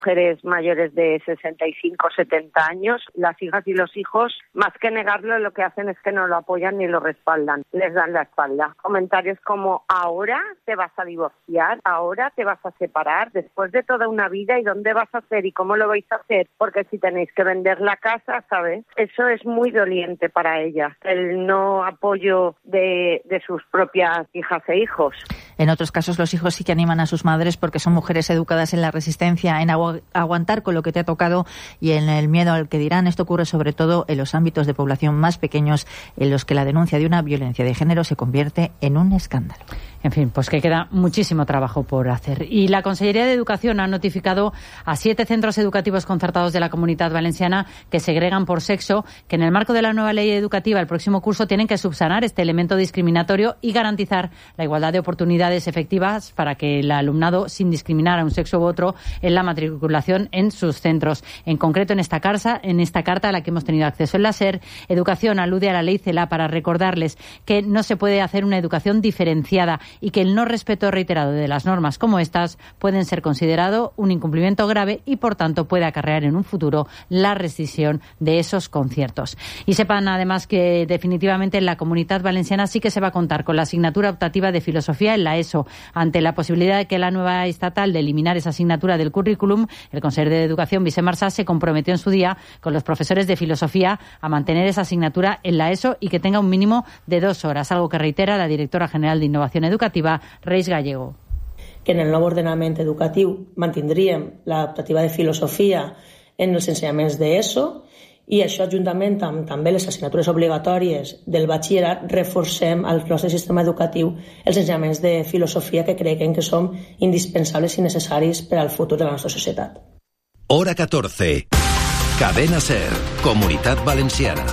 mujeres mayores de 65, 70 años, las hijas y los hijos, más que negarlo, lo que hacen es que no lo apoyan ni lo respaldan, les dan la espalda. Comentarios como, ahora te vas a divorciar, ahora te vas a separar, después de toda una vida, ¿y dónde vas a hacer y cómo lo vais a hacer? Porque si tenéis que vender la casa, ¿sabes? Eso es muy doliente para ellas, el no apoyo de sus propias hijas e hijos. En otros casos, los hijos sí que animan a sus madres porque son mujeres educadas en la resistencia, en aguantar con lo que te ha tocado y en el miedo al que dirán. Esto ocurre sobre todo en los ámbitos de población más pequeños, en los que la denuncia de una violencia de género se convierte en un escándalo. En fin, pues que queda muchísimo trabajo por hacer. Y la Consellería de Educación ha notificado a 7 centros educativos concertados de la Comunidad Valenciana que segregan por sexo, que en el marco de la nueva ley educativa el próximo curso tienen que subsanar este elemento discriminatorio y garantizar la igualdad de oportunidades efectivas para que el alumnado, sin discriminar a un sexo u otro, en la matriculación en sus centros. En concreto, en esta carta a la que hemos tenido acceso en la SER, Educación alude a la ley CELA para recordarles que no se puede hacer una educación diferenciada y que el no respeto reiterado de las normas como estas pueden ser considerado un incumplimiento grave y, por tanto, puede acarrear en un futuro la rescisión de esos conciertos. Y sepan, además, que definitivamente en la Comunidad Valenciana sí que se va a contar con la asignatura optativa de filosofía en la ESO. Ante la posibilidad de que la nueva estatal de eliminar esa asignatura del currículum, el consejero de Educación, Vicent Marsá, se comprometió en su día con los profesores de filosofía a mantener esa asignatura en la ESO y que tenga un mínimo de 2 horas, algo que reitera la directora general de Innovación Educativa, Reis Gallego. Que en el nou ordenament educatiu mantindríem l'optativa de filosofia en els ensenyaments d'ESO i això, juntament amb també les assignatures obligatòries del batxillerat, reforcem al nostre sistema educatiu els ensenyaments de filosofia que creiem que són indispensables i necessaris per al futur de la nostra societat. Hora 14. Cadena SER, Comunidad Valenciana.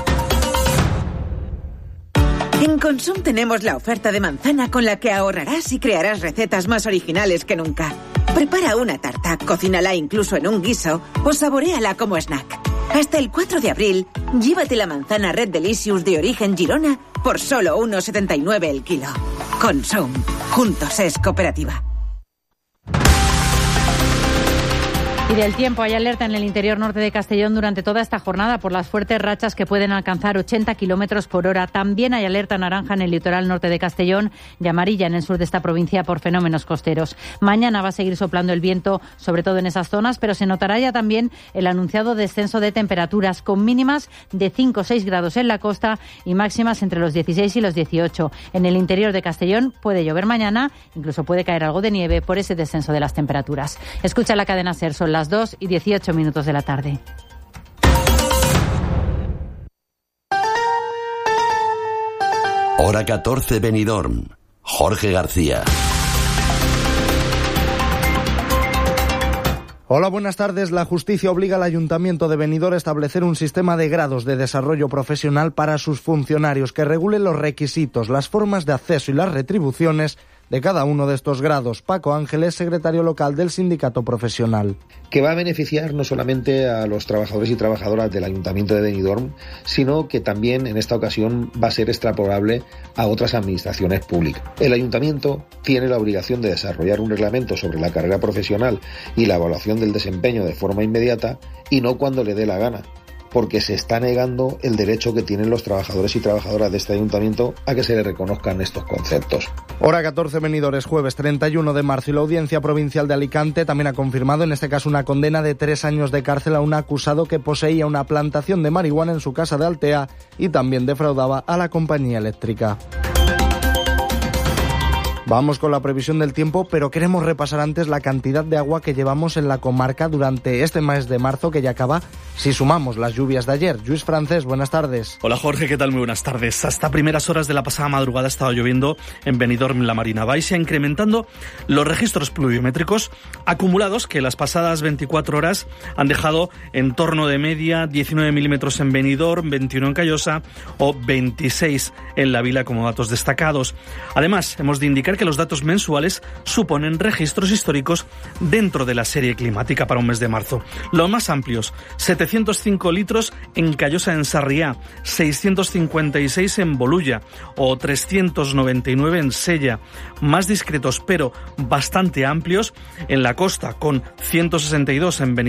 En Consum tenemos la oferta de manzana con la que ahorrarás y crearás recetas más originales que nunca. Prepara una tarta, cocínala incluso en un guiso o saboréala como snack. Hasta el 4 de abril, llévate la manzana Red Delicious de origen Girona por solo 1,79 el kilo. Consum. Juntos es cooperativa. Y del tiempo, hay alerta en el interior norte de Castellón durante toda esta jornada por las fuertes rachas que pueden alcanzar 80 kilómetros por hora. También hay alerta naranja en el litoral norte de Castellón y amarilla en el sur de esta provincia por fenómenos costeros. Mañana va a seguir soplando el viento, sobre todo en esas zonas, pero se notará ya también el anunciado descenso de temperaturas con mínimas de 5 o 6 grados en la costa y máximas entre los 16 y los 18. En el interior de Castellón puede llover mañana, incluso puede caer algo de nieve por ese descenso de las temperaturas. Escucha la cadena SER, son las 2:18 de la tarde. Hora 14, Benidorm. Jorge García. Hola, buenas tardes. La justicia obliga al Ayuntamiento de Benidorm a establecer un sistema de grados de desarrollo profesional para sus funcionarios que regule los requisitos, las formas de acceso y las retribuciones de cada uno de estos grados. Paco Ángeles, secretario local del sindicato profesional. Que va a beneficiar no solamente a los trabajadores y trabajadoras del Ayuntamiento de Benidorm, sino que también en esta ocasión va a ser extrapolable a otras administraciones públicas. El Ayuntamiento tiene la obligación de desarrollar un reglamento sobre la carrera profesional y la evaluación del desempeño de forma inmediata y no cuando le dé la gana, porque se está negando el derecho que tienen los trabajadores y trabajadoras de este ayuntamiento a que se les reconozcan estos conceptos. Hora 14, Benidorm, es jueves 31 de marzo y la Audiencia Provincial de Alicante también ha confirmado en este caso una condena de 3 años de cárcel a un acusado que poseía una plantación de marihuana en su casa de Altea y también defraudaba a la compañía eléctrica. Vamos con la previsión del tiempo, pero queremos repasar antes la cantidad de agua que llevamos en la comarca durante este mes de marzo que ya acaba, si sumamos las lluvias de ayer. Lluís Francés, buenas tardes. Hola Jorge, ¿qué tal? Muy buenas tardes. Hasta primeras horas de la pasada madrugada ha estado lloviendo en Benidorm, la Marina Baixa, incrementando los registros pluviométricos acumulados que las pasadas 24 horas han dejado en torno de media 19 milímetros en Benidorm, 21 en Callosa o 26 en La Vila como datos destacados. Además, hemos de indicar que los datos mensuales suponen registros históricos dentro de la serie climática para un mes de marzo. Los más amplios, 705 litros en Callosa en Sarriá, 656 en Bolulla o 399 en Sella. Más discretos pero bastante amplios en la costa, con 162 en Benidorm